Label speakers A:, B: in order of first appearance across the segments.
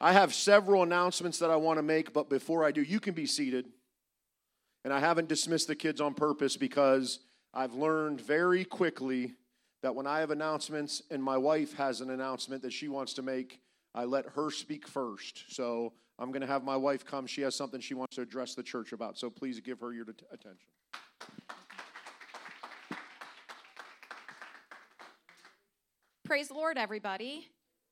A: I have several announcements that I want to make, but before I do, you can be seated. And I haven't dismissed the kids on purpose because I've learned very quickly that when I have announcements and my wife has an announcement that she wants to make, I let her speak first. So I'm going to have my wife come. She has something she wants to address the church about. So please give her your attention.
B: Praise the Lord, everybody.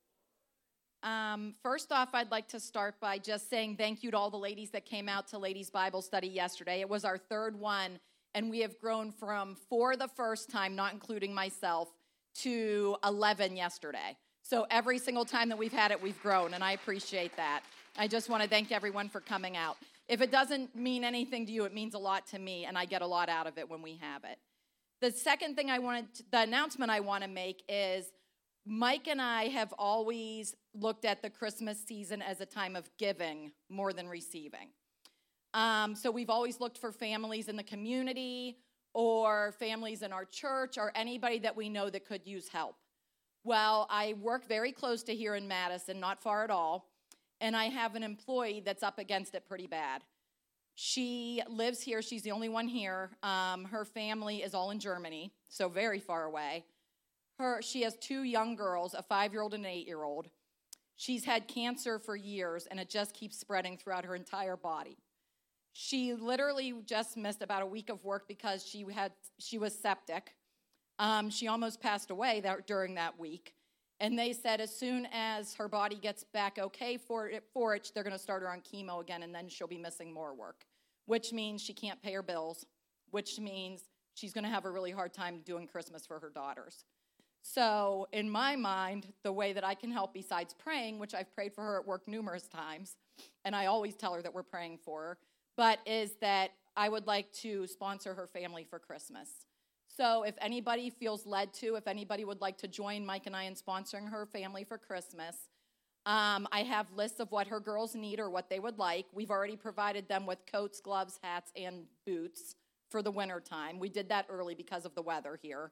B: First off, I'd like to start by just saying thank you to all the ladies that came out to Ladies Bible Study yesterday. It was our third one, and we have grown from 4 the first time, not including myself, to 11 yesterday. So every single time that we've had it, we've grown, and I appreciate that. I just want to thank everyone for coming out. If it doesn't mean anything to you, it means a lot to me, and I get a lot out of it when we have it. The second thing the announcement I want to make is Mike and I have always looked at the Christmas season as a time of giving more than receiving. So we've always looked for families in the community or families in our church or anybody that we know that could use help. Well, I work very close to here in Madison, not far at all, and I have an employee that's up against it pretty bad. She lives here. She's the only one here. Her family is all in Germany, so very far away. She has 2 young girls, a 5-year-old and an 8-year-old. She's had cancer for years, and it just keeps spreading throughout her entire body. She literally just missed about a week of work because she was septic. She almost passed away during that week. And they said as soon as her body gets back okay for it, they're going to start her on chemo again, and then she'll be missing more work, which means she can't pay her bills, which means she's going to have a really hard time doing Christmas for her daughters. So in my mind, the way that I can help besides praying, which I've prayed for her at work numerous times, and I always tell her that we're praying for her, but is that I would like to sponsor her family for Christmas. So if anybody feels led to, if anybody would like to join Mike and I in sponsoring her family for Christmas, I have lists of what her girls need or what they would like. We've already provided them with coats, gloves, hats, and boots for the winter time. We did that early because of the weather here.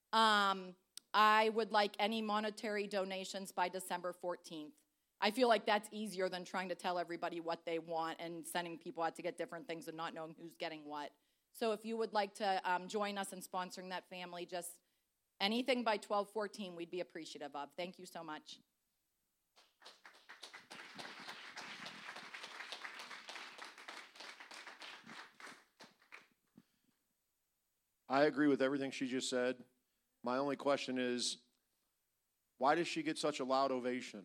B: I would like any monetary donations by December 14th. I feel like that's easier than trying to tell everybody what they want and sending people out to get different things and not knowing who's getting what. So if you would like to join us in sponsoring that family, just anything by 12/14 we'd be appreciative of. Thank you so much.
A: I agree with everything she just said. My only question is, why does she get such a loud ovation?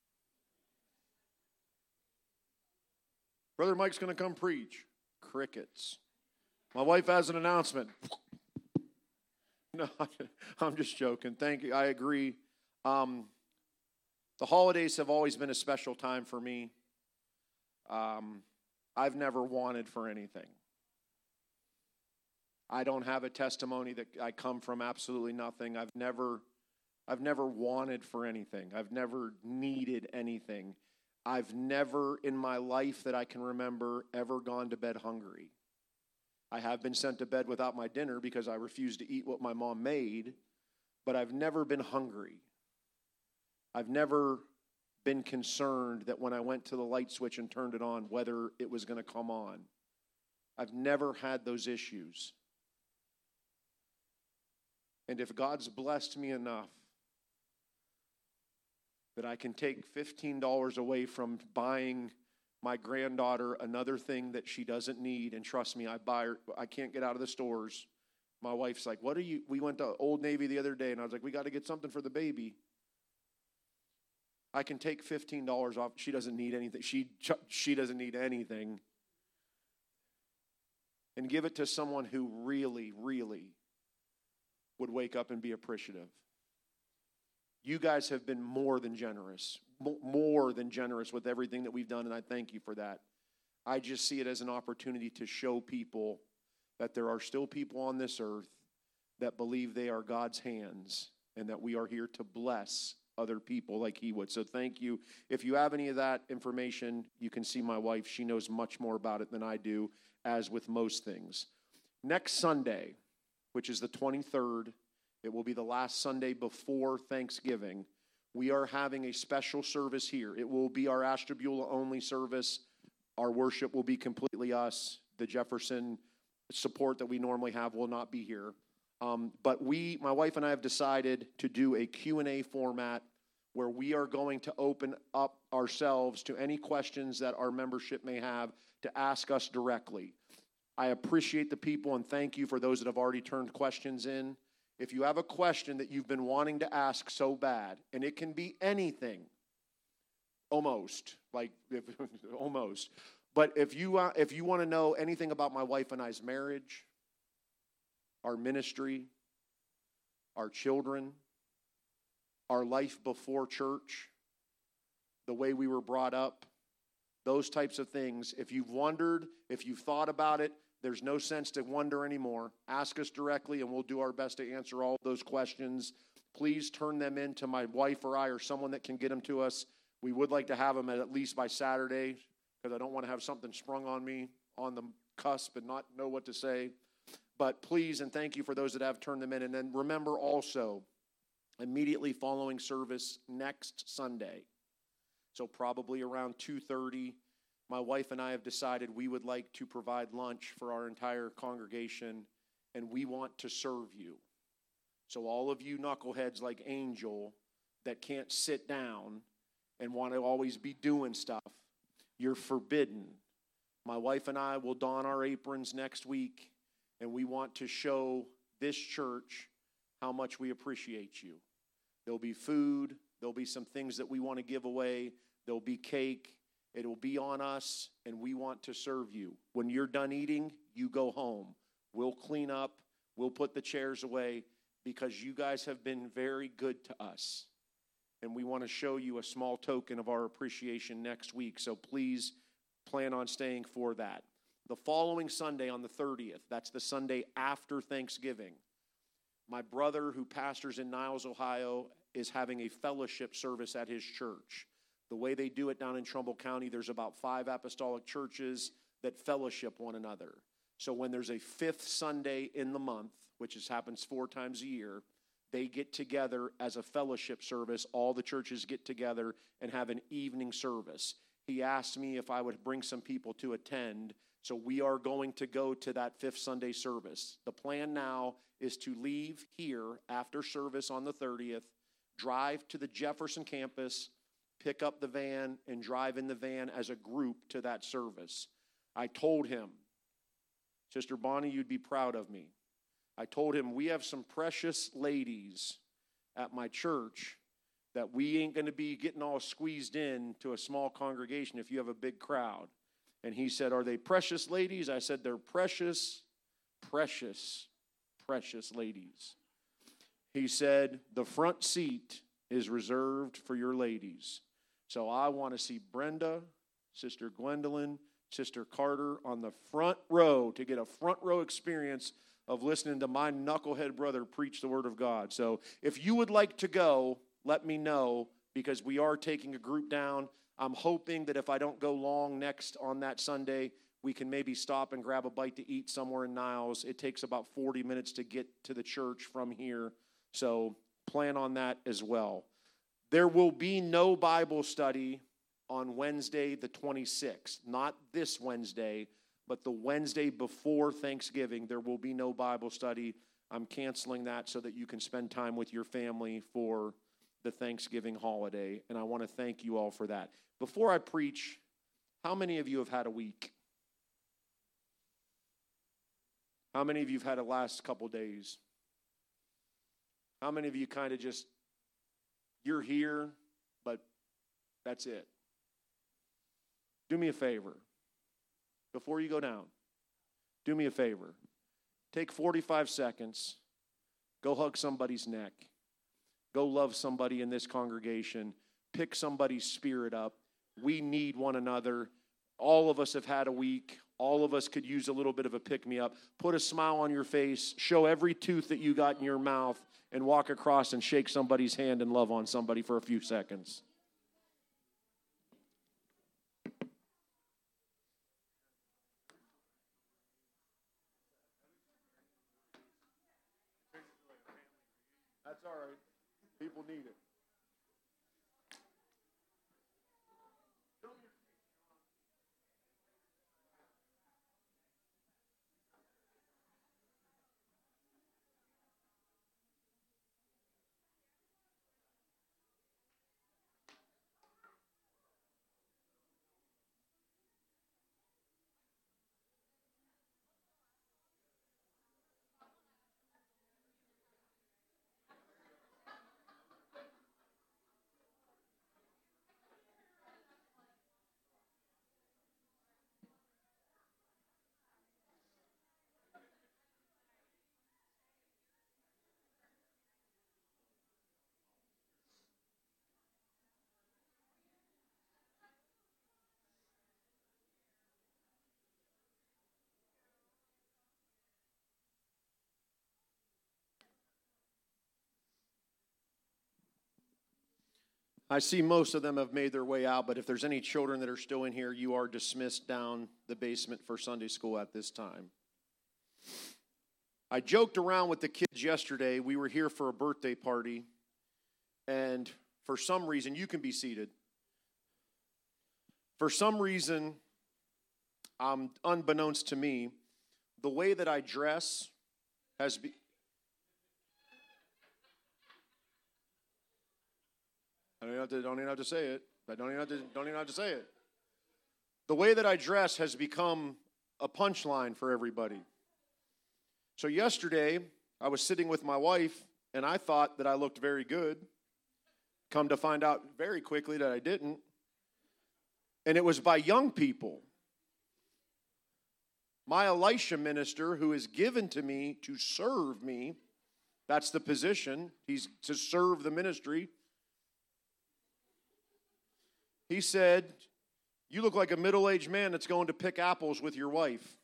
A: Brother Mike's going to come preach. Crickets. My wife has an announcement. No, I'm just joking. Thank you. I agree. The holidays have always been a special time for me. I've never wanted for anything. I don't have a testimony that I come from absolutely nothing. I've never wanted for anything. I've never needed anything. I've never in my life that I can remember ever gone to bed hungry. I have been sent to bed without my dinner because I refused to eat what my mom made, but I've never been hungry. I've never been concerned that when I went to the light switch and turned it on, whether it was going to come on. I've never had those issues. And if God's blessed me enough that I can take $15 away from buying my granddaughter another thing that she doesn't need, and trust me, I can't get out of the stores. My wife's like, we went to Old Navy the other day, and I was like, we got to get something for the baby. I can take $15 off. She doesn't need anything. She doesn't need anything. And give it to someone who really, really would wake up and be appreciative. You guys have been more than generous with everything that we've done, and I thank you for that. I just see it as an opportunity to show people that there are still people on this earth that believe they are God's hands and that we are here to bless other people like he would. So thank you. If you have any of that information, you can see my wife. She knows much more about it than I do, as with most things. Next Sunday, which is the 23rd, it will be the last Sunday before Thanksgiving. we are having a special service here. It will be our Ashtabula only service. Our worship will be completely us. The Jefferson support that we normally have will not be here. But my wife and I have decided to do a Q&A format where we are going to open up ourselves to any questions that our membership may have to ask us directly. I appreciate the people and thank you for those that have already turned questions in. If you have a question that you've been wanting to ask so bad, and it can be anything, almost. But if you want to know anything about my wife and I's marriage, our ministry, our children, our life before church, the way we were brought up, those types of things, if you've wondered, if you've thought about it, there's no sense to wonder anymore. Ask us directly, and we'll do our best to answer all those questions. Please turn them in to my wife or I or someone that can get them to us. We would like to have them at least by Saturday, because I don't want to have something sprung on me on the cusp and not know what to say. But please, and thank you for those that have turned them in. And then remember also, immediately following service next Sunday, so probably around 2:30, my wife and I have decided we would like to provide lunch for our entire congregation, and we want to serve you. So all of you knuckleheads like Angel that can't sit down and want to always be doing stuff, you're forbidden. My wife and I will don our aprons next week, and we want to show this church how much we appreciate you. There'll be food. There'll be some things that we want to give away. There'll be cake. It'll be on us, and we want to serve you. When you're done eating, you go home. We'll clean up. We'll put the chairs away because you guys have been very good to us. And we want to show you a small token of our appreciation next week. So please plan on staying for that. The following Sunday on the 30th, that's the Sunday after Thanksgiving, my brother who pastors in Niles, Ohio, is having a fellowship service at his church. The way they do it down in Trumbull County, there's about 5 apostolic churches that fellowship one another. So when there's a 5th Sunday in the month, which happens 4 times a year, they get together as a fellowship service. All the churches get together and have an evening service. He asked me if I would bring some people to attend, so we are going to go to that 5th Sunday service. The plan now is to leave here after service on the 30th, drive to the Jefferson campus, pick up the van, and drive in the van as a group to that service. I told him, Sister Bonnie, you'd be proud of me. I told him, we have some precious ladies at my church that we ain't going to be getting all squeezed in to a small congregation if you have a big crowd. And he said, are they precious ladies? I said, they're precious, precious, precious ladies. He said, the front seat is reserved for your ladies. So I want to see Brenda, Sister Gwendolyn, Sister Carter on the front row to get a front row experience of listening to my knucklehead brother preach the Word of God. So if you would like to go, let me know, because we are taking a group down. I'm hoping that if I don't go long next on that Sunday, we can maybe stop and grab a bite to eat somewhere in Niles. It takes about 40 minutes to get to the church from here. So plan on that as well. There will be no Bible study on Wednesday the 26th. Not this Wednesday, but the Wednesday before Thanksgiving. There will be no Bible study. I'm canceling that so that you can spend time with your family for the Thanksgiving holiday, and I want to thank you all for that. Before I preach, how many of you have had a week? How many of you have had a last couple days? How many of you kind of just, you're here, but that's it? Do me a favor. Before you go down, do me a favor. Take 45 seconds. Go hug somebody's neck. Go love somebody in this congregation. Pick somebody's spirit up. We need one another. All of us have had a week. All of us could use a little bit of a pick-me-up. Put a smile on your face. Show every tooth that you got in your mouth and walk across and shake somebody's hand and love on somebody for a few seconds. That's all right. People need it. I see most of them have made their way out, but if there's any children that are still in here, you are dismissed down the basement for Sunday school at this time. I joked around with the kids yesterday. We were here for a birthday party, and for some reason, you can be seated. For some reason, unbeknownst to me, the way that I dress has been... I don't even have to say it. I don't even have to say it. The way that I dress has become a punchline for everybody. So yesterday, I was sitting with my wife, and I thought that I looked very good. Come to find out very quickly that I didn't. And it was by young people. My Elisha minister, who is given to me to serve me, that's the position. He's to serve the ministry. He said, "You look like a middle-aged man that's going to pick apples with your wife."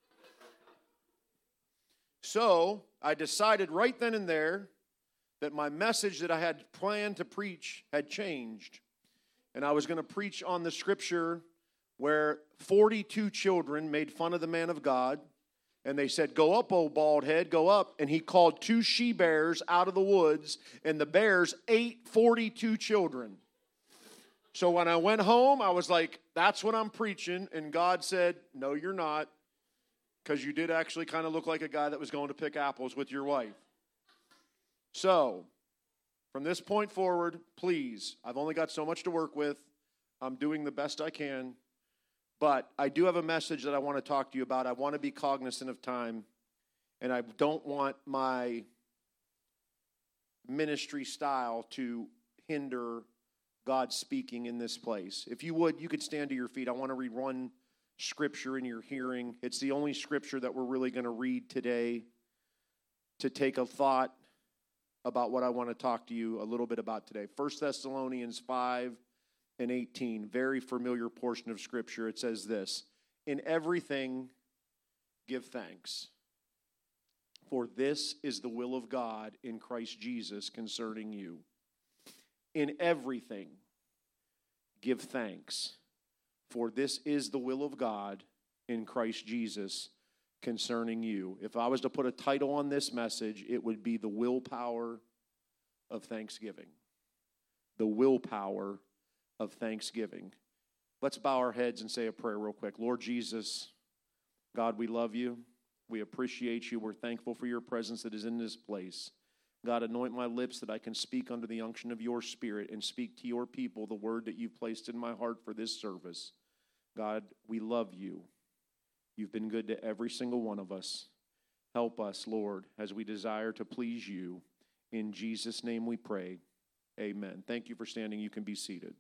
A: So I decided right then and there that my message that I had planned to preach had changed. And I was going to preach on the scripture where 42 children made fun of the man of God. And they said, "Go up, old bald head, go up." And he called 2 she-bears out of the woods, and the bears ate 42 children. So when I went home, I was like, that's what I'm preaching. And God said, "No, you're not, because you did actually kind of look like a guy that was going to pick apples with your wife." So, from this point forward, please, I've only got so much to work with. I'm doing the best I can. But I do have a message that I want to talk to you about. I want to be cognizant of time. And I don't want my ministry style to hinder God speaking in this place. If you would, you could stand to your feet. I want to read one scripture in your hearing. It's the only scripture that we're really going to read today to take a thought about what I want to talk to you a little bit about today. 1 Thessalonians 5:18, very familiar portion of scripture. It says this: "In everything give thanks, for this is the will of God in Christ Jesus concerning you." In everything give thanks, for this is the will of God in Christ Jesus concerning you. If I was to put a title on this message, it would be The Willpower of Thanksgiving. The willpower of thanksgiving. Let's bow our heads and say a prayer real quick. Lord Jesus, God, we love you. We appreciate you. We're thankful for your presence that is in this place. God, anoint my lips that I can speak under the unction of your Spirit and speak to your people the word that you've placed in my heart for this service. God, we love you. You've been good to every single one of us. Help us, Lord, as we desire to please you. In Jesus' name we pray. Amen. Thank you for standing. You can be seated.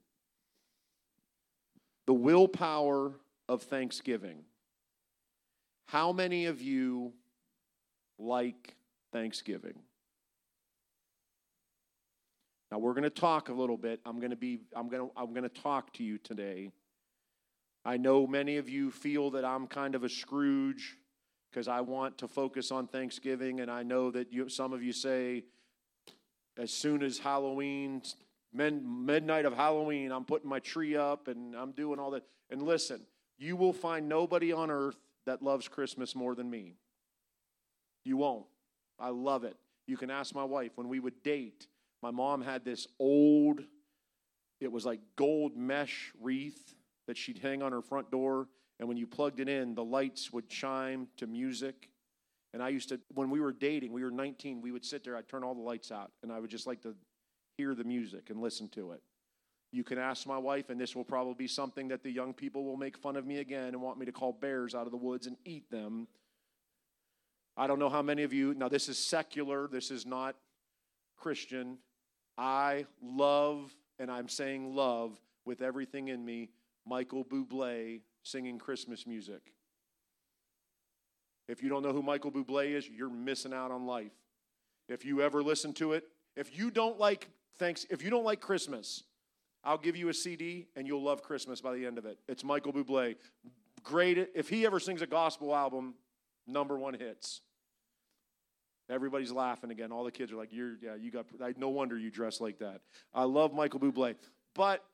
A: The willpower of thanksgiving. How many of you like Thanksgiving? Now we're going to talk a little bit. I'm going to talk to you today. I know many of you feel that I'm kind of a Scrooge because I want to focus on Thanksgiving, and I know that some of you say, as soon as Halloween, midnight of Halloween, I'm putting my tree up and I'm doing all that. And listen, you will find nobody on earth that loves Christmas more than me. You won't. I love it. You can ask my wife. When we would date, my mom had this old, it was like gold mesh wreath that she'd hang on her front door, and when you plugged it in, the lights would chime to music. And I used to, when we were dating, we were 19, we would sit there, I'd turn all the lights out, and I would just like to hear the music and listen to it. You can ask my wife, and this will probably be something that the young people will make fun of me again and want me to call bears out of the woods and eat them. I don't know how many of you, now this is secular, this is not Christian. I love, and I'm saying love with everything in me, Michael Bublé singing Christmas music. If you don't know who Michael Bublé is, you're missing out on life. If you ever listen to it, if you don't like Christmas, I'll give you a CD and you'll love Christmas by the end of it. It's Michael Bublé. Great. If he ever sings a gospel album, #1 hits. Everybody's laughing again. All the kids are like, no wonder you dress like that. I love Michael Bublé. But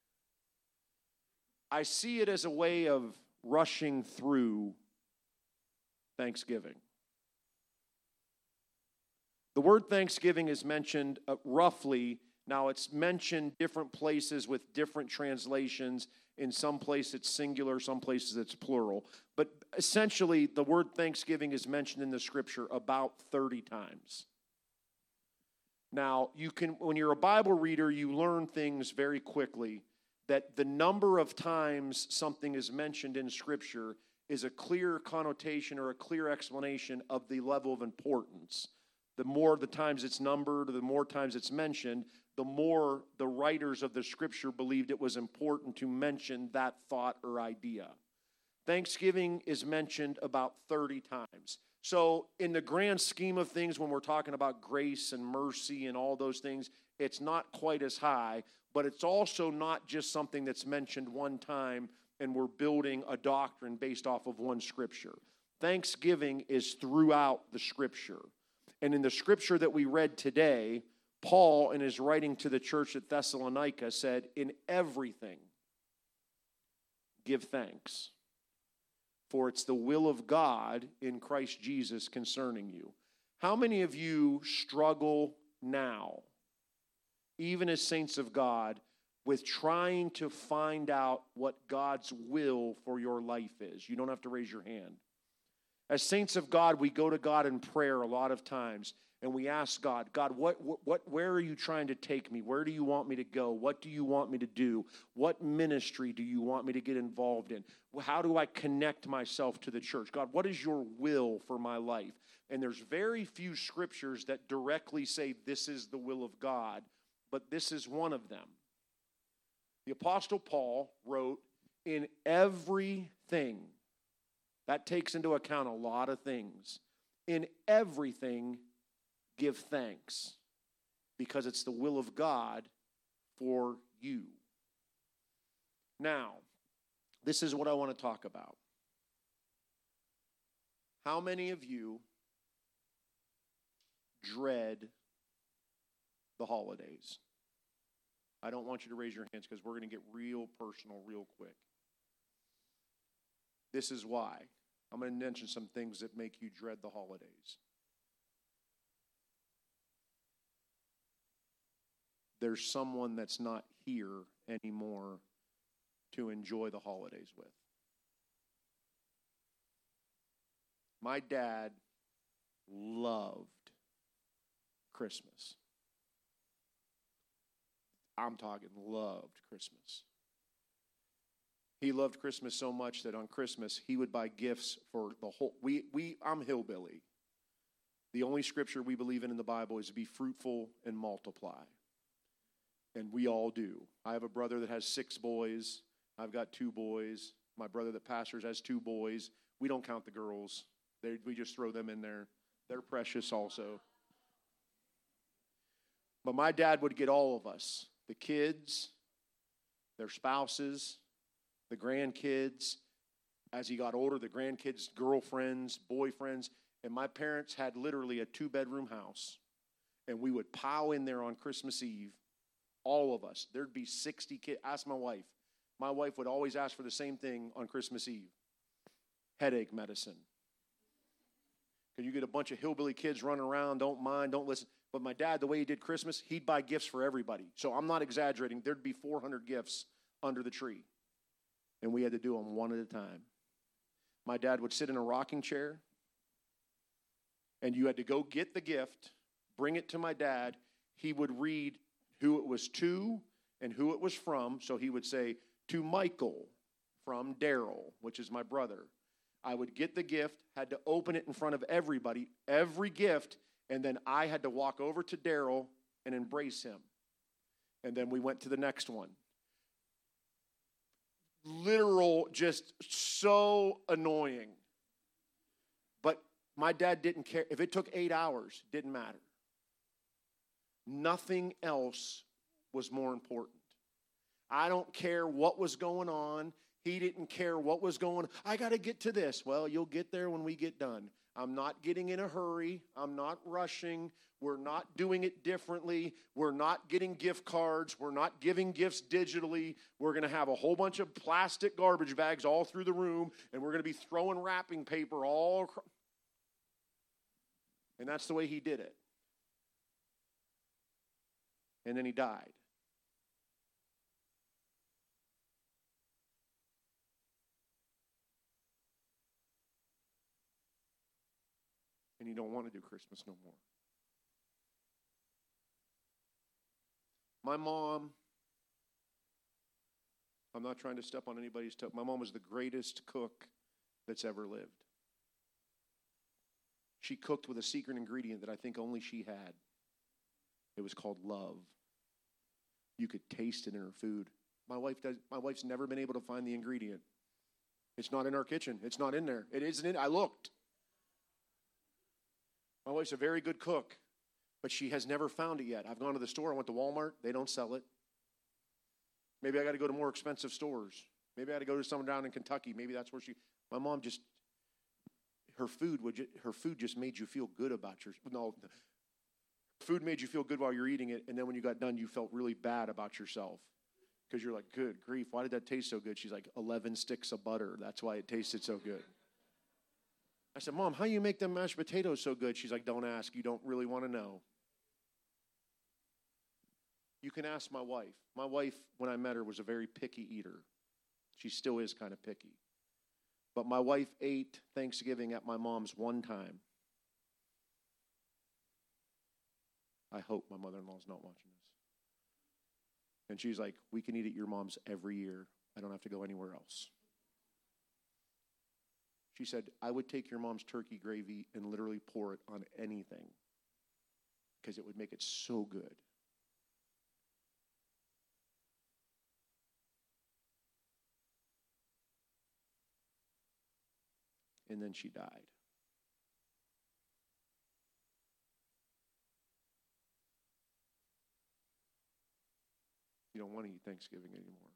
A: I see it as a way of rushing through Thanksgiving. The word Thanksgiving is mentioned roughly. Now, it's mentioned different places with different translations. In some places it's singular, some places it's plural. But essentially, the word Thanksgiving is mentioned in the Scripture about 30 times. Now, when you're a Bible reader, you learn things very quickly, that the number of times something is mentioned in Scripture is a clear connotation or a clear explanation of the level of importance. The more the times it's numbered, or the more times it's mentioned, the more the writers of the Scripture believed it was important to mention that thought or idea. Thanksgiving is mentioned about 30 times. So in the grand scheme of things, when we're talking about grace and mercy and all those things, it's not quite as high, but it's also not just something that's mentioned one time and we're building a doctrine based off of one Scripture. Thanksgiving is throughout the Scripture. And in the Scripture that we read today, Paul, in his writing to the church at Thessalonica, said, in everything, give thanks, for it's the will of God in Christ Jesus concerning you. How many of you struggle now, even as saints of God, with trying to find out what God's will for your life is? You don't have to raise your hand. As saints of God, we go to God in prayer a lot of times, and we ask God, where are you trying to take me? Where do you want me to go? What do you want me to do? What ministry do you want me to get involved in? How do I connect myself to the church? God, what is your will for my life? And there's very few scriptures that directly say this is the will of God, but this is one of them. The Apostle Paul wrote, in everything, that takes into account a lot of things. In everything, give thanks, because it's the will of God for you. Now, this is what I want to talk about. How many of you dread the holidays? I don't want you to raise your hands because we're going to get real personal real quick. This is why. I'm going to mention some things that make you dread the holidays. There's someone that's not here anymore to enjoy the holidays with. My dad loved Christmas. I'm talking loved Christmas. He loved Christmas so much that on Christmas he would buy gifts for the whole. I'm hillbilly. The only scripture we believe in the Bible is be fruitful and multiply. And we all do. I have a brother that has 6 boys. I've got 2 boys. My brother that pastors has 2 boys. We don't count the girls. We just throw them in there. They're precious also. But my dad would get all of us, the kids, their spouses, the grandkids. As he got older, the grandkids' girlfriends, boyfriends. And my parents had literally a 2-bedroom house. And we would pile in there on Christmas Eve. All of us. There'd be 60 kids. Ask my wife. My wife would always ask for the same thing on Christmas Eve. Headache medicine. Because you get a bunch of hillbilly kids running around, don't mind, don't listen. But my dad, the way he did Christmas, he'd buy gifts for everybody. So I'm not exaggerating. There'd be 400 gifts under the tree. And we had to do them one at a time. My dad would sit in a rocking chair. And you had to go get the gift, bring it to my dad. He would read who it was to and who it was from. So he would say, to Michael from Daryl, which is my brother. I would get the gift, had to open it in front of everybody, every gift, and then I had to walk over to Daryl and embrace him. And then we went to the next one. Literal, just so annoying. But my dad didn't care. If it took 8 hours, it didn't matter. Nothing else was more important. I don't care what was going on. He didn't care what was going on. I got to get to this. Well, you'll get there when we get done. I'm not getting in a hurry. I'm not rushing. We're not doing it differently. We're not getting gift cards. We're not giving gifts digitally. We're going to have a whole bunch of plastic garbage bags all through the room, and we're going to be throwing wrapping paper all across. And that's the way he did it. And then he died. And you don't want to do Christmas no more. My mom, I'm not trying to step on anybody's toe. My mom was the greatest cook that's ever lived. She cooked with a secret ingredient that I think only she had. It was called love. You could taste it in her food. My wife's never been able to find the ingredient. It's not in our kitchen. It's not in there. It isn't in. I looked. My wife's a very good cook, but she has never found it yet. I've gone to the store. I went to Walmart. They don't sell it. Maybe I got to go to more expensive stores. Maybe I got to go to someone down in Kentucky. Maybe that's where my mom just, her food just made you feel good about food made you feel good while you're eating it, and then when you got done, you felt really bad about yourself because you're like, good grief, why did that taste so good? She's like, 11 sticks of butter. That's why it tasted so good. I said, Mom, how you make them mashed potatoes so good? She's like, don't ask. You don't really want to know. You can ask my wife. My wife, when I met her, was a very picky eater. She still is kind of picky. But my wife ate Thanksgiving at my mom's one time. I hope my mother-in-law's not watching this. And she's like, we can eat at your mom's every year. I don't have to go anywhere else. She said, I would take your mom's turkey gravy and literally pour it on anything because it would make it so good. And then she died. You don't want to eat Thanksgiving anymore.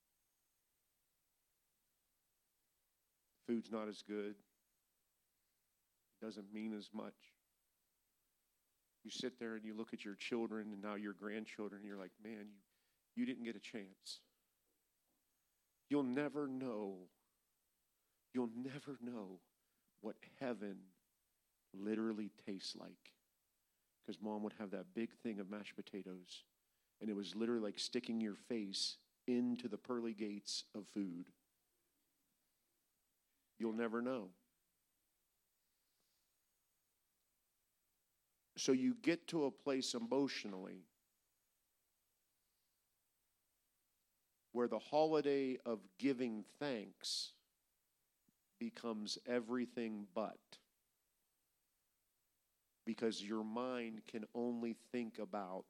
A: Food's not as good. It doesn't mean as much. You sit there and you look at your children and now your grandchildren, and you're like, man, you didn't get a chance. You'll never know what heaven literally tastes like. Because Mom would have that big thing of mashed potatoes, and it was literally like sticking your face into the pearly gates of food. You'll never know. So you get to a place emotionally where the holiday of giving thanks becomes everything but. Because your mind can only think about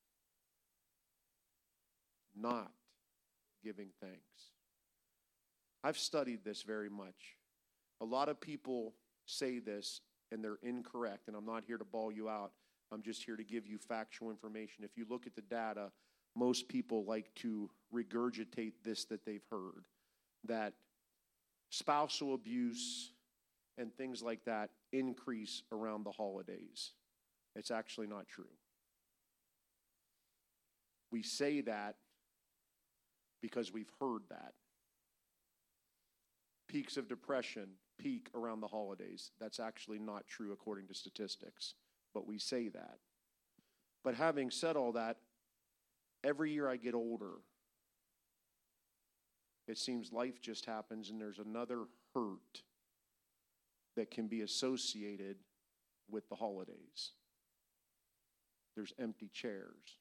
A: not giving thanks. I've studied this very much. A lot of people say this and they're incorrect, and I'm not here to bawl you out. I'm just here to give you factual information. If you look at the data, most people like to regurgitate this that they've heard, that spousal abuse and things like that increase around the holidays. It's actually not true. We say that because we've heard that. Peaks of depression peak around the holidays. That's actually not true according to statistics, but we say that. But having said all that, every year I get older, it seems life just happens and there's another hurt that can be associated with the holidays. There's empty chairs.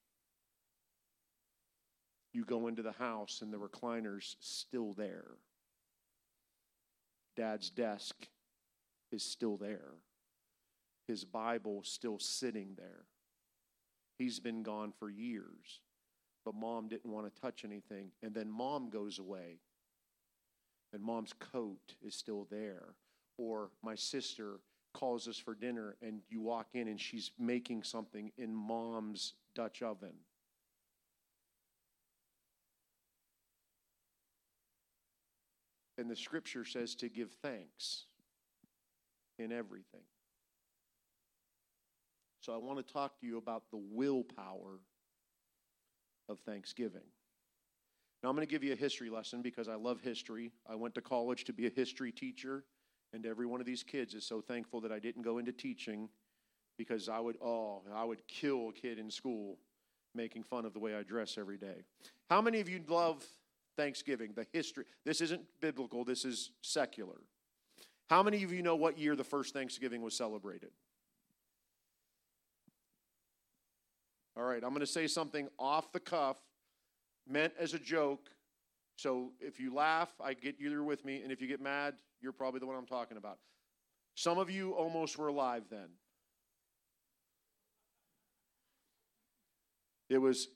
A: You go into the house and the recliner's still there. Dad's desk is still there. His Bible's still sitting there. He's been gone for years, but Mom didn't want to touch anything. And then Mom goes away, and Mom's coat is still there. Or my sister calls us for dinner, and you walk in, and she's making something in Mom's Dutch oven. And the scripture says to give thanks in everything. So I want to talk to you about the willpower of thanksgiving. Now I'm going to give you a history lesson because I love history. I went to college to be a history teacher, and every one of these kids is so thankful that I didn't go into teaching because I would kill a kid in school making fun of the way I dress every day. How many of you love Thanksgiving, the history? This isn't biblical, this is secular. How many of you know what year the first Thanksgiving was celebrated? All right, I'm going to say something off the cuff, meant as a joke. So if you laugh, I get you're with me, and if you get mad, you're probably the one I'm talking about. Some of you almost were alive then. It was,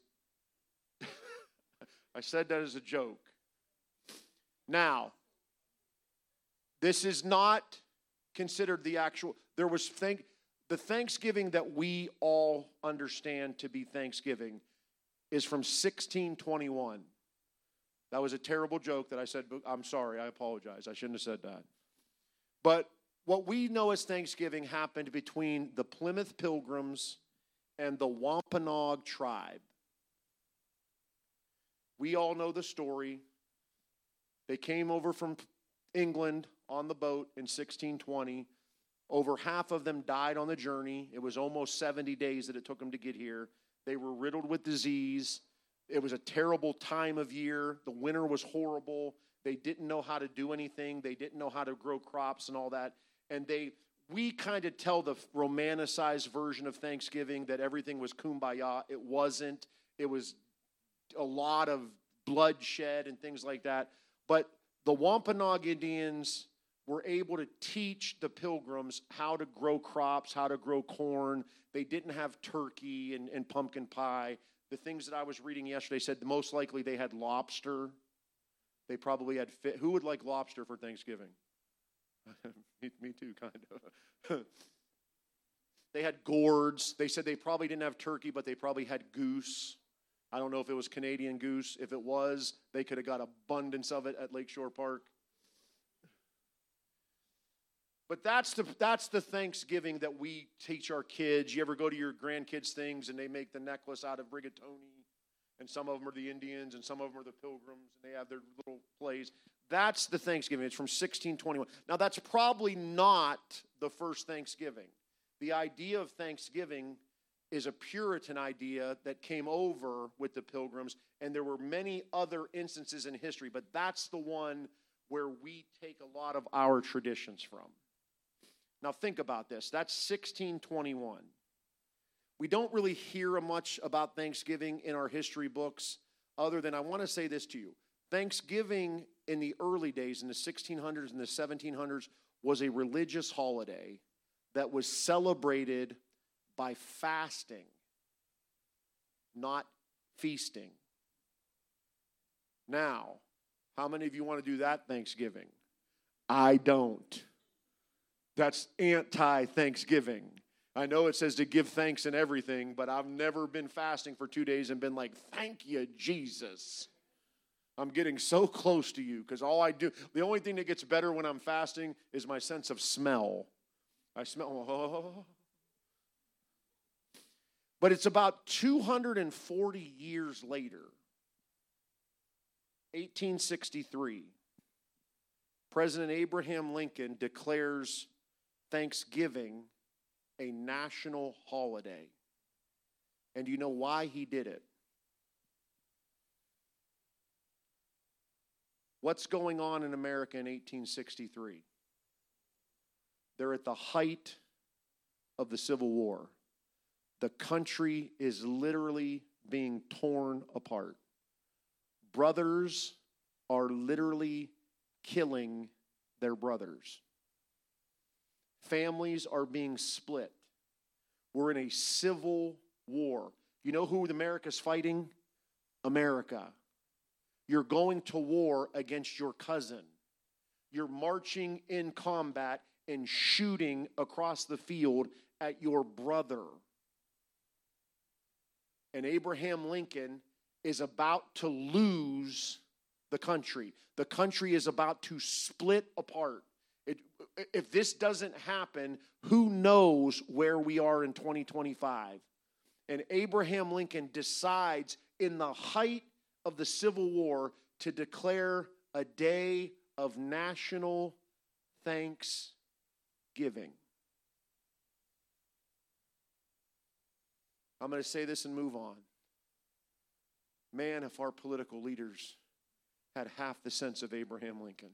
A: I said that as a joke. Now, this is not considered the actual, the Thanksgiving that we all understand to be Thanksgiving is from 1621. That was a terrible joke that I said, I'm sorry, I apologize. I shouldn't have said that. But what we know as Thanksgiving happened between the Plymouth Pilgrims and the Wampanoag tribe. We all know the story. They came over from England on the boat in 1620. Over half of them died on the journey. It was almost 70 days that it took them to get here. They were riddled with disease. It was a terrible time of year. The winter was horrible. They didn't know how to do anything. They didn't know how to grow crops and all that. And we kind of tell the romanticized version of Thanksgiving that everything was kumbaya. It wasn't. It was a lot of bloodshed and things like that. But the Wampanoag Indians were able to teach the Pilgrims how to grow crops, how to grow corn. They didn't have turkey and pumpkin pie. The things that I was reading yesterday said most likely they had lobster. They probably had fish. Who would like lobster for Thanksgiving? Me too, kind of. They had gourds. They said they probably didn't have turkey, but they probably had goose. I don't know if it was Canadian goose. If it was, they could have got abundance of it at Lakeshore Park. But that's the Thanksgiving that we teach our kids. You ever go to your grandkids' things and they make the necklace out of rigatoni, and some of them are the Indians and some of them are the Pilgrims, and they have their little plays. That's the Thanksgiving. It's from 1621. Now, that's probably not the first Thanksgiving. The idea of Thanksgiving is a Puritan idea that came over with the Pilgrims, and there were many other instances in history, but that's the one where we take a lot of our traditions from. Now, think about this. That's 1621. We don't really hear much about Thanksgiving in our history books, other than I want to say this to you. Thanksgiving in the early days, in the 1600s and the 1700s, was a religious holiday that was celebrated by fasting, not feasting. Now, how many of you want to do that Thanksgiving? I don't. That's anti-Thanksgiving. I know it says to give thanks in everything, but I've never been fasting for 2 days and been like, thank you, Jesus. I'm getting so close to you because the only thing that gets better when I'm fasting is my sense of smell. I smell, oh. But it's about 240 years later, 1863, President Abraham Lincoln declares Thanksgiving a national holiday. And do you know why he did it? What's going on in America in 1863? They're at the height of the Civil War. The country is literally being torn apart. Brothers are literally killing their brothers. Families are being split. We're in a civil war. You know who America's fighting? America. You're going to war against your cousin. You're marching in combat and shooting across the field at your brother. And Abraham Lincoln is about to lose the country. The country is about to split apart. If this doesn't happen, who knows where we are in 2025? And Abraham Lincoln decides in the height of the Civil War to declare a day of national thanksgiving. I'm going to say this and move on. Man, if our political leaders had half the sense of Abraham Lincoln.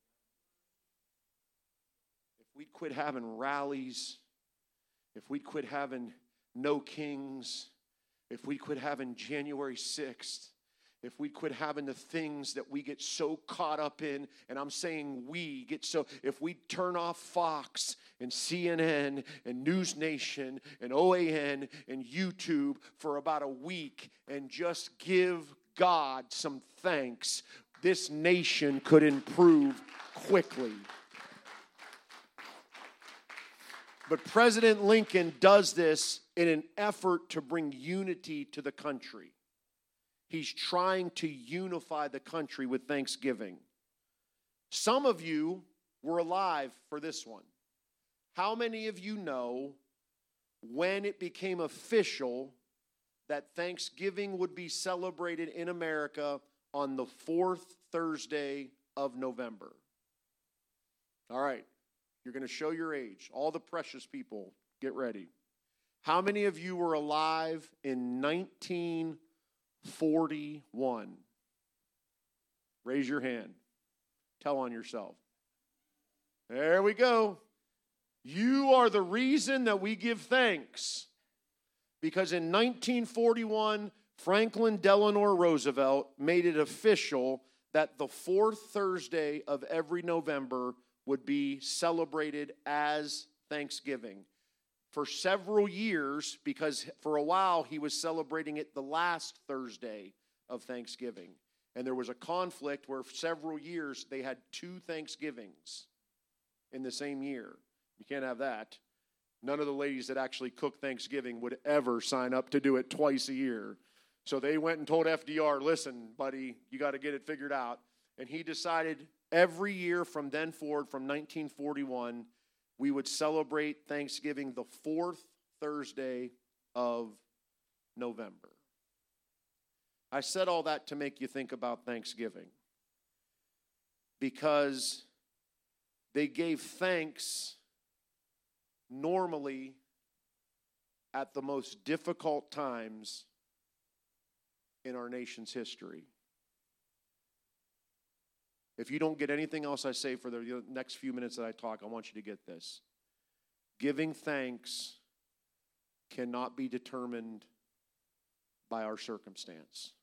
A: If we'd quit having rallies, if we'd quit having no kings, if we quit having January 6th, if we quit having the things that we get so caught up in, and I'm saying we get so, if we turn off Fox and CNN and News Nation and OAN and YouTube for about a week and just give God some thanks, this nation could improve quickly. But President Lincoln does this in an effort to bring unity to the country. He's trying to unify the country with Thanksgiving. Some of you were alive for this one. How many of you know when it became official that Thanksgiving would be celebrated in America on the fourth Thursday of November? All right, you're going to show your age. All the precious people, get ready. How many of you were alive in 1941? Raise your hand. Tell on yourself. There we go. You are the reason that we give thanks. Because in 1941, Franklin Delano Roosevelt made it official that the fourth Thursday of every November would be celebrated as Thanksgiving. For several years, because for a while he was celebrating it the last Thursday of Thanksgiving. And there was a conflict where for several years they had two Thanksgivings in the same year. You can't have that. None of the ladies that actually cook Thanksgiving would ever sign up to do it twice a year. So they went and told FDR, listen, buddy, you got to get it figured out. And he decided every year from then forward, from 1941, we would celebrate Thanksgiving the fourth Thursday of November. I said all that to make you think about Thanksgiving. Because they gave thanks normally at the most difficult times in our nation's history. If you don't get anything else I say for the next few minutes that I talk, I want you to get this. Giving thanks cannot be determined by our circumstance.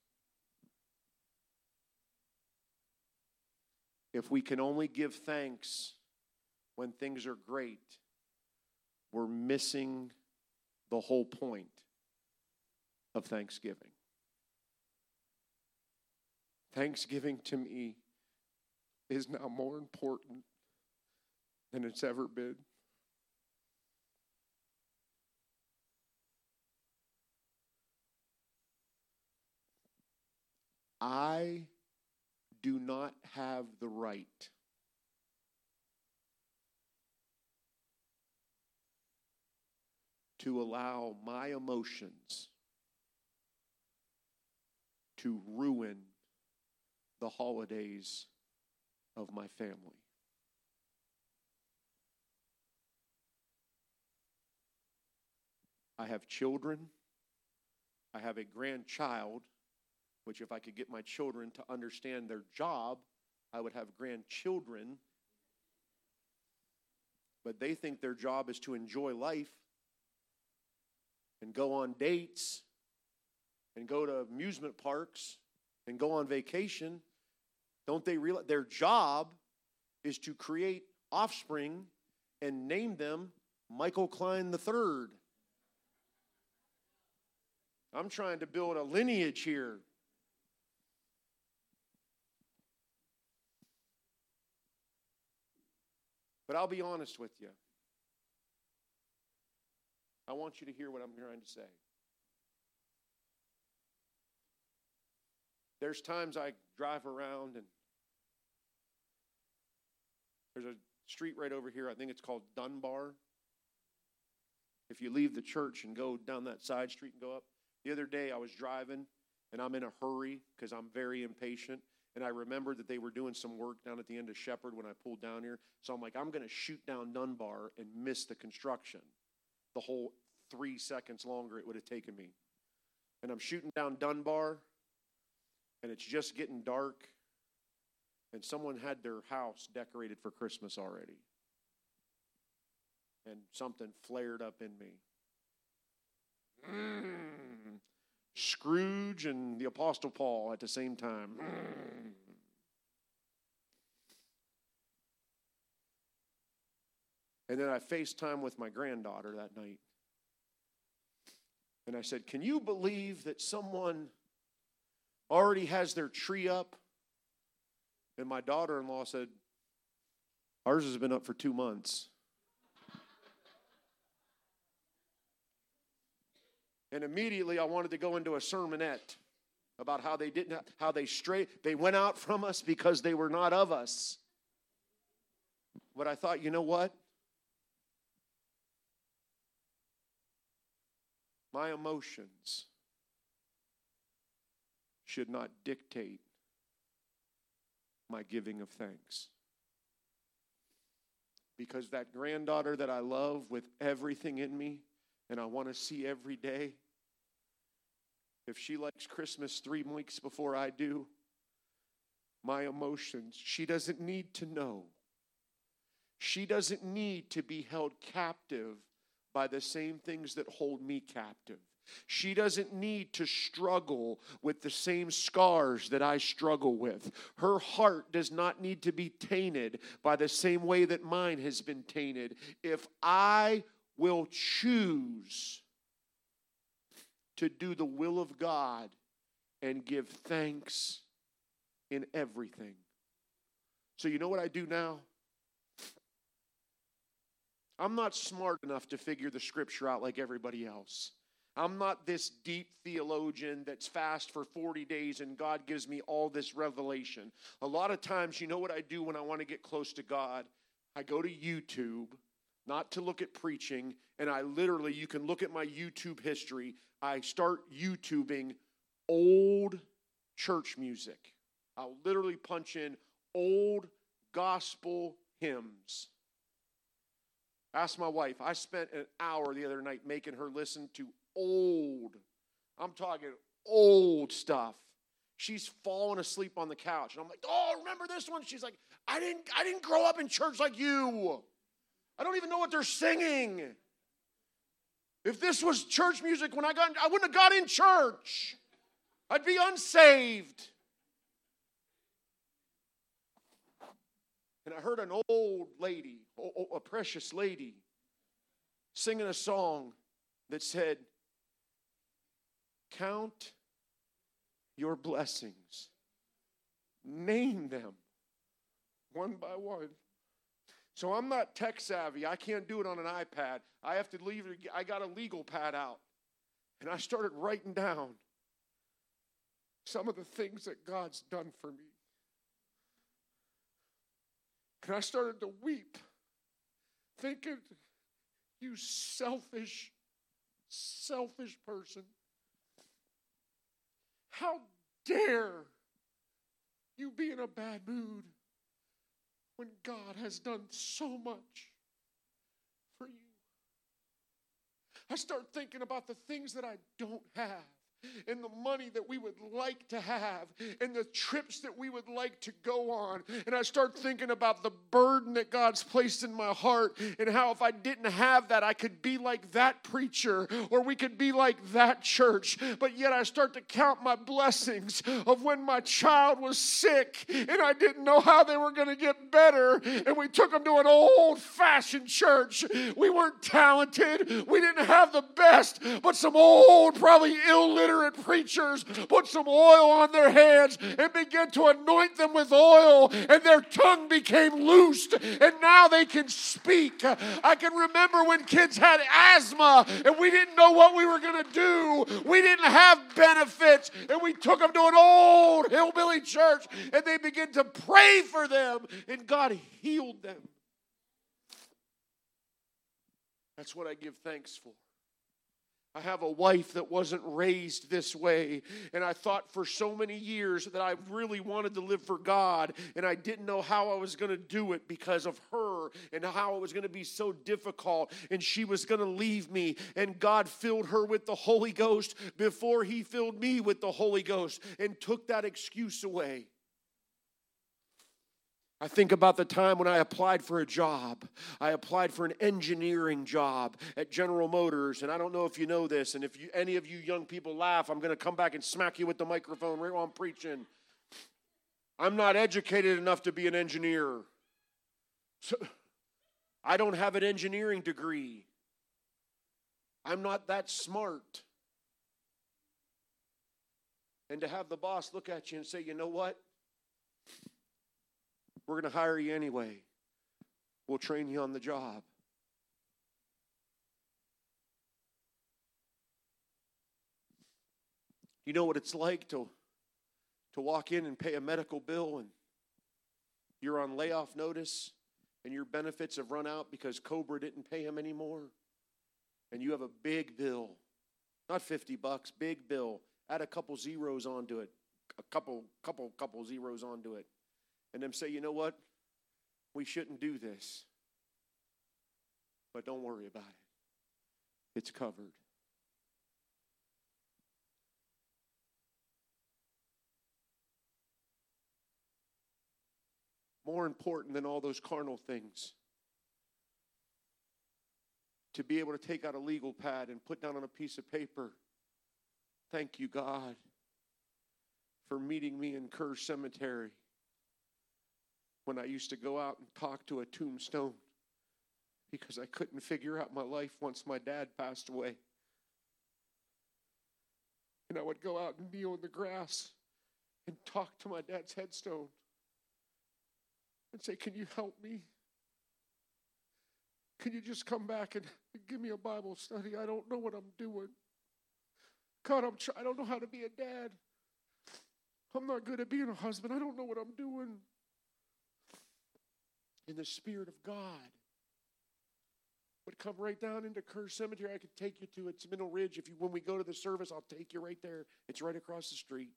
A: If we can only give thanks when things are great, we're missing the whole point of Thanksgiving. Thanksgiving to me is now more important than it's ever been. I do not have the right to allow my emotions to ruin the holidays of my family. I have children. I have a grandchild, which if I could get my children to understand their job, I would have grandchildren. But they think their job is to enjoy life and go on dates and go to amusement parks and go on vacation. Don't they realize their job is to create offspring and name them Michael Klein III? I'm trying to build a lineage here. But I'll be honest with you. I want you to hear what I'm trying to say. There's times I drive around and there's a street right over here, I think it's called Dunbar. If you leave the church and go down that side street and go up. The other day I was driving and I'm in a hurry because I'm very impatient. And I remembered that they were doing some work down at the end of Shepherd when I pulled down here. So I'm like, I'm going to shoot down Dunbar and miss the construction. The whole 3 seconds longer it would have taken me. And I'm shooting down Dunbar, and it's just getting dark. And someone had their house decorated for Christmas already. And something flared up in me. Scrooge and the Apostle Paul at the same time. And then I FaceTime with my granddaughter that night. And I said, can you believe that someone already has their tree up? And my daughter-in-law said, ours has been up for 2 months. And immediately I wanted to go into a sermonette about how they went out from us because they were not of us. But I thought, you know what? My emotions should not dictate my giving of thanks. Because that granddaughter that I love with everything in me, and I want to see every day, if she likes Christmas 3 weeks before I do, my emotions, she doesn't need to know. She doesn't need to be held captive by the same things that hold me captive. She doesn't need to struggle with the same scars that I struggle with. Her heart does not need to be tainted by the same way that mine has been tainted. If I will choose to do the will of God and give thanks in everything. So you know what I do now? I'm not smart enough to figure the scripture out like everybody else. I'm not this deep theologian that's fast for 40 days and God gives me all this revelation. A lot of times, you know what I do when I want to get close to God? I go to YouTube, not to look at preaching, and you can look at my YouTube history. I start YouTubing old church music. I'll literally punch in old gospel hymns. Ask my wife. I spent an hour the other night making her listen to I'm talking old stuff. She's falling asleep on the couch. And I'm like, oh, remember this one? She's like, I didn't grow up in church like you. I don't even know what they're singing. If this was church music I wouldn't have got in church. I'd be unsaved. And I heard an old lady, a precious lady, singing a song that said, count your blessings. Name them one by one. So I'm not tech savvy. I can't do it on an iPad. I got a legal pad out. And I started writing down some of the things that God's done for me. And I started to weep, thinking, you selfish person. How dare you be in a bad mood when God has done so much for you? I start thinking about the things that I don't have, and the money that we would like to have, and the trips that we would like to go on. And I start thinking about the burden that God's placed in my heart, and how if I didn't have that, I could be like that preacher, or we could be like that church. But yet I start to count my blessings of when my child was sick, and I didn't know how they were going to get better, and we took them to an old-fashioned church. We weren't talented. We didn't have the best, but some old, probably illiterate illiterate preachers put some oil on their hands and began to anoint them with oil, and their tongue became loosed, and now they can speak. I can remember when kids had asthma and we didn't know what we were going to do. We didn't have benefits, and we took them to an old hillbilly church, and they began to pray for them, and God healed them. That's what I give thanks for. I have a wife that wasn't raised this way, and I thought for so many years that I really wanted to live for God, and I didn't know how I was going to do it because of her and how it was going to be so difficult, and she was going to leave me, and God filled her with the Holy Ghost before He filled me with the Holy Ghost and took that excuse away. I think about the time when I applied for a job. I applied for an engineering job at General Motors, and I don't know if you know this, and if any of you young people laugh, I'm going to come back and smack you with the microphone right while I'm preaching. I'm not educated enough to be an engineer. So, I don't have an engineering degree. I'm not that smart. And to have the boss look at you and say, you know what? We're going to hire you anyway. We'll train you on the job. You know what it's like to walk in and pay a medical bill, and you're on layoff notice and your benefits have run out because Cobra didn't pay him anymore, and you have a big bill, not $50, big bill. Add a couple zeros onto it, a couple zeros onto it. And them say, you know what? We shouldn't do this. But don't worry about it. It's covered. More important than all those carnal things, to be able to take out a legal pad and put down on a piece of paper, thank you, God, for meeting me in Kerr Cemetery when I used to go out and talk to a tombstone because I couldn't figure out my life once my dad passed away. And I would go out and kneel in the grass and talk to my dad's headstone and say, can you help me? Can you just come back and give me a Bible study? I don't know what I'm doing. God, I don't know how to be a dad. I'm not good at being a husband. I don't know what I'm doing. And the Spirit of God would come right down into Kerr Cemetery. I could take you to it's Middle Ridge. When we go to the service, I'll take you right there. It's right across the street.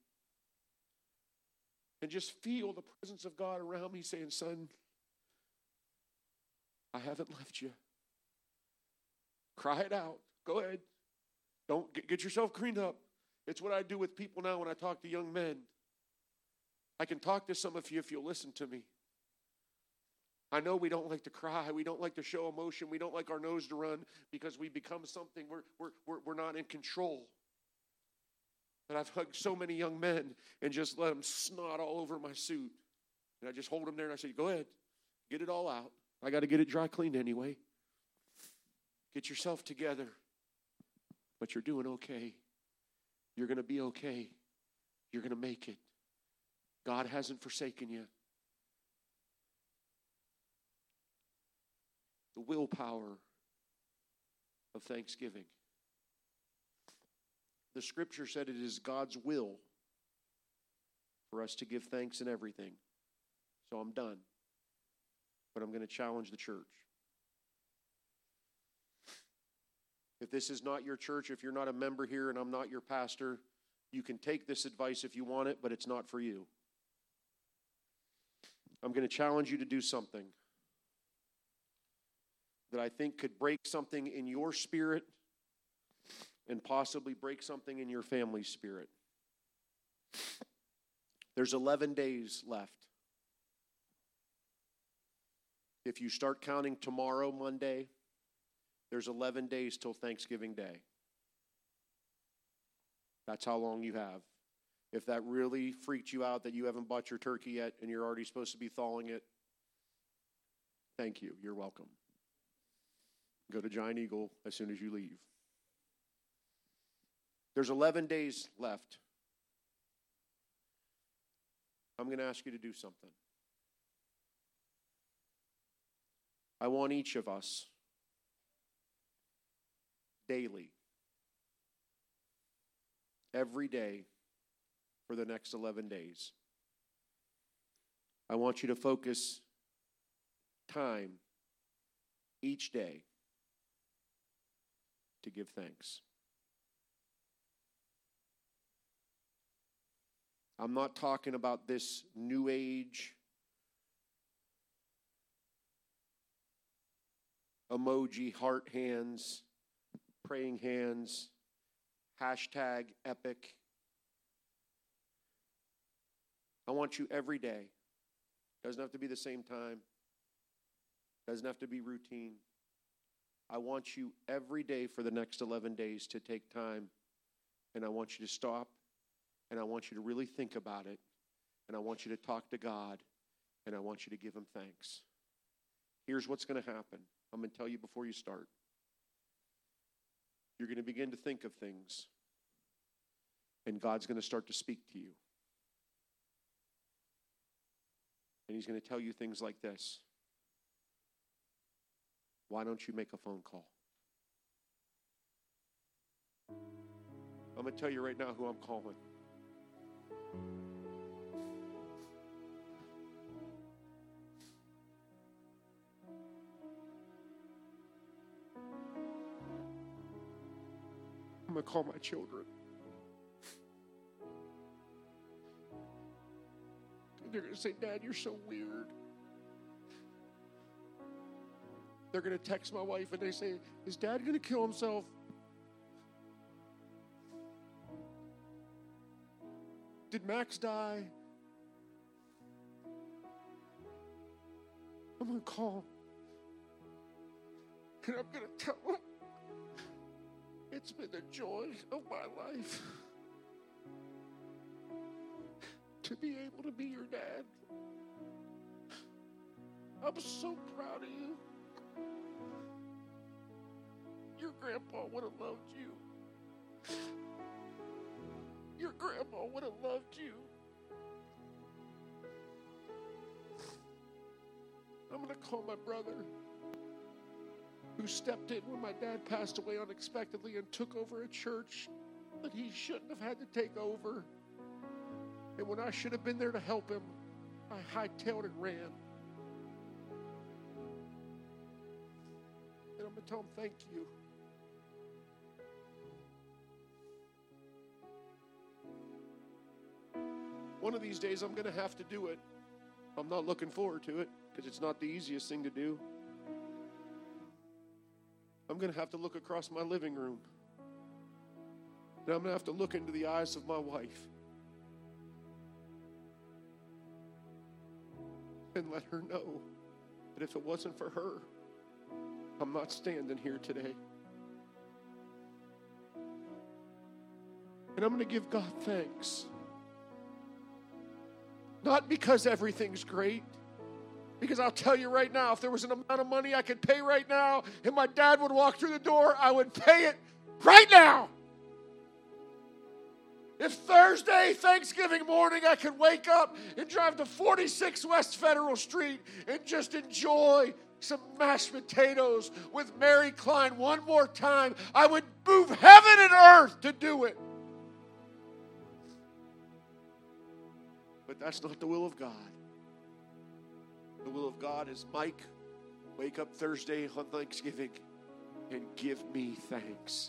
A: And just feel the presence of God around me saying, son, I haven't left you. Cry it out. Go ahead. Don't get yourself cleaned up. It's what I do with people now when I talk to young men. I can talk to some of you if you'll listen to me. I know we don't like to cry. We don't like to show emotion. We don't like our nose to run because we become something we're not in control. But I've hugged so many young men and just let them snot all over my suit. And I just hold them there and I say, go ahead, get it all out. I got to get it dry cleaned anyway. Get yourself together. But you're doing okay. You're going to be okay. You're going to make it. God hasn't forsaken you. The willpower of thanksgiving. The scripture said it is God's will for us to give thanks in everything. So I'm done. But I'm going to challenge the church. If this is not your church, if you're not a member here and I'm not your pastor, you can take this advice if you want it, but it's not for you. I'm going to challenge you to do something that I think could break something in your spirit and possibly break something in your family's spirit. There's 11 days left. If you start counting tomorrow, Monday, there's 11 days till Thanksgiving Day. That's how long you have. If that really freaked you out that you haven't bought your turkey yet and you're already supposed to be thawing it, thank you. You're welcome. Go to Giant Eagle as soon as you leave. There's 11 days left. I'm going to ask you to do something. I want each of us daily, every day for the next 11 days. I want you to focus time each day to give thanks. I'm not talking about this new age emoji, heart hands, praying hands, hashtag epic. I want you every day. Doesn't have to be the same time. Doesn't have to be routine. I want you every day for the next 11 days to take time, and I want you to stop, and I want you to really think about it, and I want you to talk to God, and I want you to give him thanks. Here's what's going to happen. I'm going to tell you before you start. You're going to begin to think of things, and God's going to start to speak to you. And he's going to tell you things like this. Why don't you make a phone call? I'm going to tell you right now who I'm calling. I'm going to call my children. They're going to say, Dad, you're so weird. They're going to text my wife and they say, is Dad going to kill himself? Did Max die? I'm going to call him. And I'm going to tell him it's been the joy of my life to be able to be your dad. I'm so proud of you. Your grandpa would have loved you. Your grandma would have loved you. I'm going to call my brother who stepped in when my dad passed away unexpectedly and took over a church that he shouldn't have had to take over. And when I should have been there to help him, I hightailed and ran. And I'm going to tell him thank you. One of these days I'm going to have to do it. I'm not looking forward to it because it's not the easiest thing to do. I'm going to have to look across my living room. And I'm going to have to look into the eyes of my wife and let her know that if it wasn't for her, I'm not standing here today. And I'm going to give God thanks. Not because everything's great. Because I'll tell you right now, if there was an amount of money I could pay right now, and my dad would walk through the door, I would pay it right now. If Thursday, Thanksgiving morning, I could wake up and drive to 46 West Federal Street and just enjoy some mashed potatoes with Mary Klein one more time, I would move heaven and earth to do it. But that's not the will of God. The will of God is, Mike, wake up Thursday on Thanksgiving and give me thanks.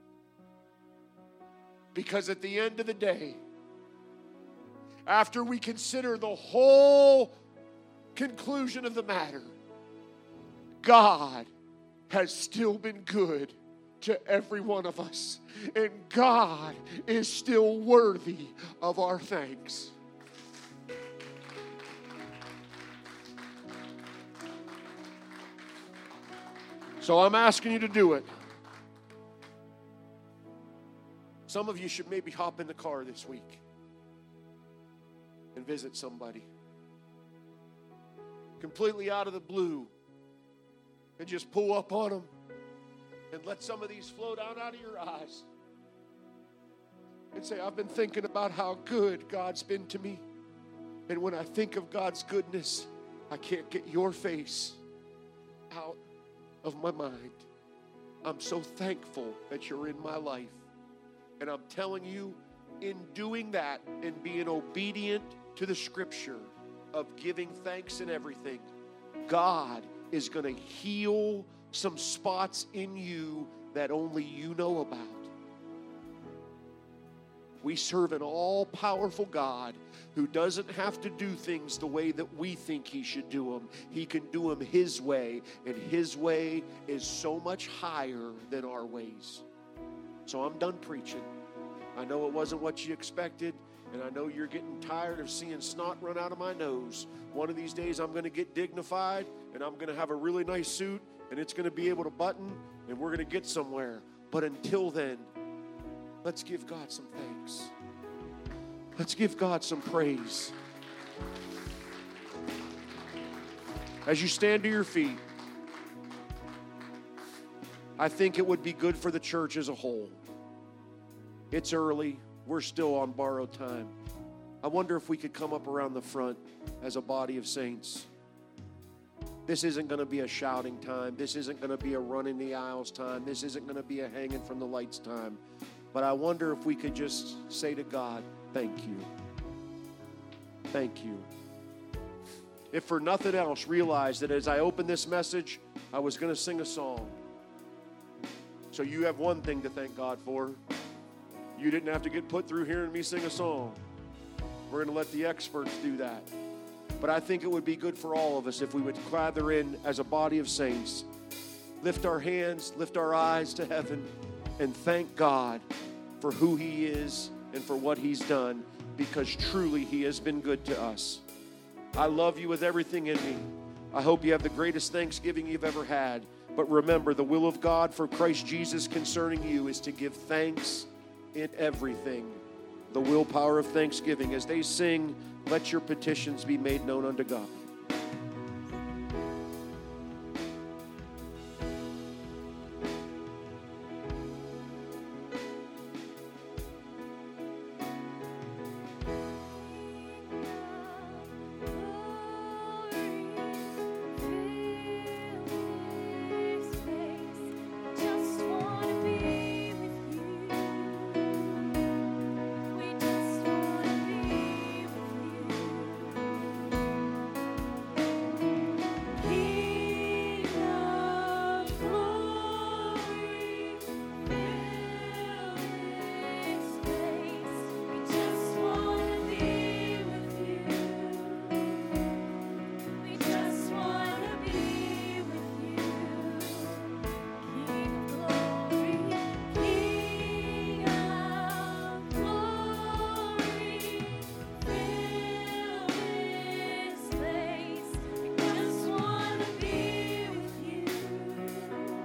A: Because at the end of the day, after we consider the whole conclusion of the matter, God has still been good to every one of us. And God is still worthy of our thanks. So I'm asking you to do it. Some of you should maybe hop in the car this week and visit somebody. Completely out of the blue. And just pull up on them and let some of these flow down out of your eyes. and say, I've been thinking about how good God's been to me. And when I think of God's goodness, I can't get your face out of my mind. I'm so thankful that you're in my life. And I'm telling you, in doing that and being obedient to the scripture of giving thanks in everything, God is going to heal some spots in you that only you know about. We serve an all-powerful God who doesn't have to do things the way that we think he should do them. He can do them his way, and his way is so much higher than our ways. So I'm done preaching. I know it wasn't what you expected, and I know you're getting tired of seeing snot run out of my nose. One of these days I'm going to get dignified, and I'm going to have a really nice suit, and it's going to be able to button, and we're going to get somewhere. But until then, let's give God some thanks. Let's give God some praise. As you stand to your feet, I think it would be good for the church as a whole. It's early. We're still on borrowed time. I wonder if we could come up around the front as a body of saints. This isn't going to be a shouting time. This isn't going to be a running the aisles time. This isn't going to be a hanging from the lights time. But I wonder if we could just say to God, thank you. Thank you. If for nothing else, realize that as I opened this message, I was going to sing a song. So you have one thing to thank God for. You didn't have to get put through hearing me sing a song. We're going to let the experts do that. But I think it would be good for all of us if we would gather in as a body of saints, lift our hands, lift our eyes to heaven, and thank God for who he is and for what he's done, because truly he has been good to us. I love you with everything in me. I hope you have the greatest Thanksgiving you've ever had. But remember, the will of God for Christ Jesus concerning you is to give thanks in everything. The willpower of thanksgiving. As they sing, let your petitions be made known unto God.